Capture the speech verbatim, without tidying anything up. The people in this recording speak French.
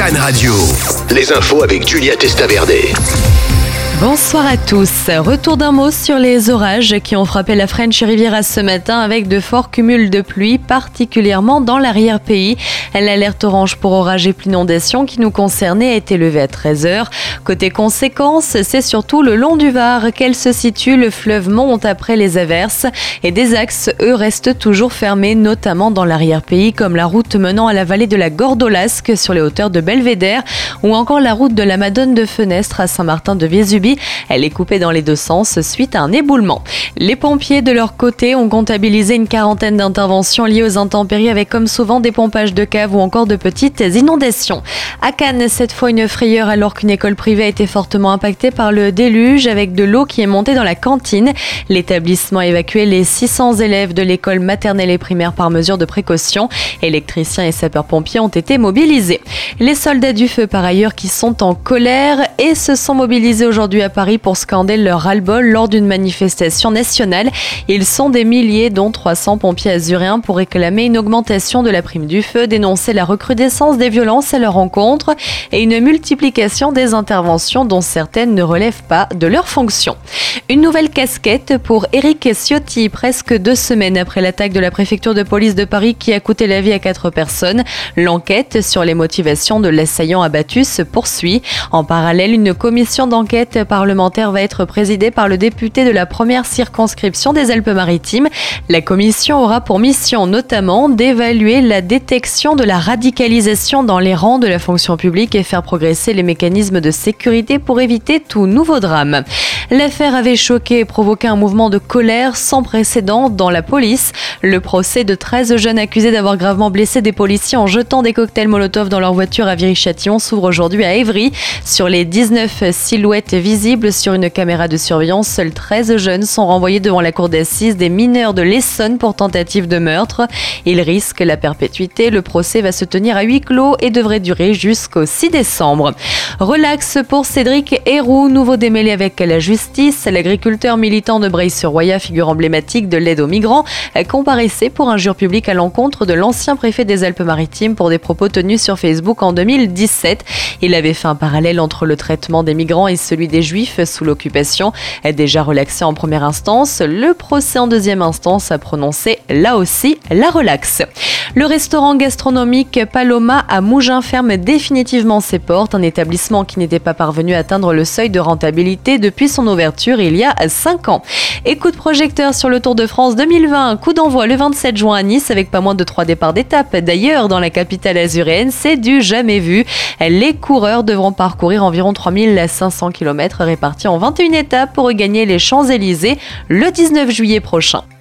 Cannes Radio. Les infos avec Julia Testaverde. Bonsoir à tous. Retour d'un mot sur les orages qui ont frappé la French Riviera ce matin avec de forts cumuls de pluie, particulièrement dans l'arrière-pays. L'alerte orange pour orages et inondations qui nous concernait a été levée à treize heures. Côté conséquences, c'est surtout le long du Var qu'elle se situe. Le fleuve monte après les averses et des axes, eux, restent toujours fermés, notamment dans l'arrière-pays, comme la route menant à la vallée de la Gordolasque sur les hauteurs de Belvédère ou encore la route de la Madone de Fenestre à Saint-Martin-de-Vésubie. Elle est coupée dans les deux sens suite à un éboulement. Les pompiers, de leur côté, ont comptabilisé une quarantaine d'interventions liées aux intempéries avec comme souvent des pompages de caves ou encore de petites inondations. À Cannes, cette fois une frayeur alors qu'une école privée a été fortement impactée par le déluge avec de l'eau qui est montée dans la cantine. L'établissement a évacué les six cents élèves de l'école maternelle et primaire par mesure de précaution. Électriciens et sapeurs-pompiers ont été mobilisés. Les soldats du feu, par ailleurs, qui sont en colère et se sont mobilisés aujourd'hui à Paris pour scander leur ras-le-bol lors d'une manifestation nationale. Ils sont des milliers, dont trois cents pompiers azuréens, pour réclamer une augmentation de la prime du feu, dénoncer la recrudescence des violences à leur encontre et une multiplication des interventions dont certaines ne relèvent pas de leur fonction. Une nouvelle casquette pour Éric Ciotti, presque deux semaines après l'attaque de la préfecture de police de Paris qui a coûté la vie à quatre personnes. L'enquête sur les motivations de l'assaillant abattu se poursuit. En parallèle, une commission d'enquête parlementaire va être présidée par le député de la première circonscription des Alpes-Maritimes. La commission aura pour mission notamment d'évaluer la détection de la radicalisation dans les rangs de la fonction publique et faire progresser les mécanismes de sécurité pour éviter tout nouveau drame. L'affaire avait choqué et provoqué un mouvement de colère sans précédent dans la police. Le procès de treize jeunes accusés d'avoir gravement blessé des policiers en jetant des cocktails Molotov dans leur voiture à Viry-Châtillon s'ouvre aujourd'hui à Évry. Sur les dix-neuf silhouettes visibles sur une caméra de surveillance, seuls treize jeunes sont renvoyés devant la cour d'assises des mineurs de l'Essonne pour tentative de meurtre. Ils risquent la perpétuité. Le procès va se tenir à huis clos et devrait durer jusqu'au six décembre. Relax pour Cédric Héroux, nouveau démêlé avec la justice. L'agriculteur militant de Breil-sur-Roya, figure emblématique de l'aide aux migrants, comparaissait pour injure publique à l'encontre de l'ancien préfet des Alpes-Maritimes pour des propos tenus sur Facebook en deux mille dix-sept. Il avait fait un parallèle entre le traitement des migrants et celui des Juifs sous l'occupation. Déjà relaxé en première instance, le procès en deuxième instance a prononcé là aussi la relaxe. Le restaurant gastronomique Paloma à Mougins ferme définitivement ses portes, un établissement qui n'était pas parvenu à atteindre le seuil de rentabilité depuis son ouverture il y a cinq ans. Et coup de projecteur sur le Tour de France deux mille vingt, coup d'envoi le vingt-sept juin à Nice avec pas moins de trois départs d'étape. D'ailleurs, dans la capitale azuréenne, c'est du jamais vu. Les coureurs devront parcourir environ trois mille cinq cents kilomètres répartis en vingt et une étapes pour regagner les Champs-Élysées le dix-neuf juillet prochain.